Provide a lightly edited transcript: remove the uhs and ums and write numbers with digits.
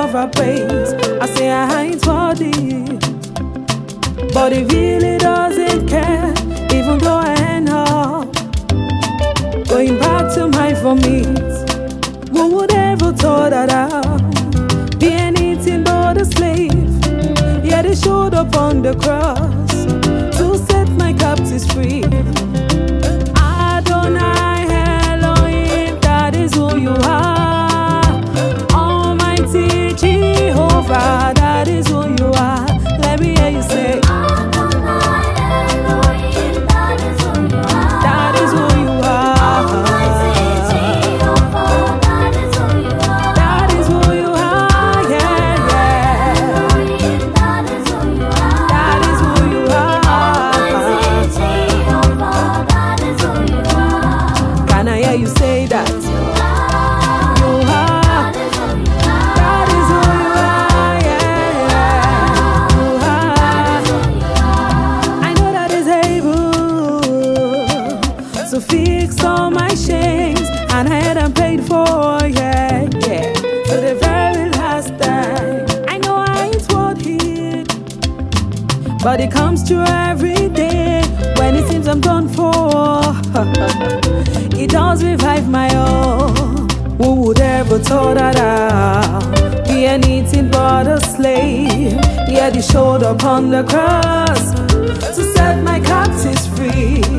never praise. I say I ain't worthy, but he really doesn't care. Even though I end up going back to my vomit. Who would ever thought that I'd be anything but a slave? Yet he showed up on the cross to set my captives free. Adonai Elohim, that is who you are. Almighty Jehovah, that is who you are. Let me hear you say, Adonai Elohim, that is who you are. that is who you are. Almighty Jehovah, that is who you are. That is who you are, yeah, yeah. Elohim, that is who you are. That is who you Almighty are. Jehovah, that is who you are. Can I hear you say that? You are. You are. That is who you are. That is who you are, yeah, yeah. You are. I know that is able to fix all my shames, and I had them paid for, yeah, yeah. To the very last time. I know I ain't worthy, but it comes true every day when it seems I'm done for. It does revive my own. Who would ever thought that I'd be anything but a slave? Yet he showed up on the cross to set my captives free.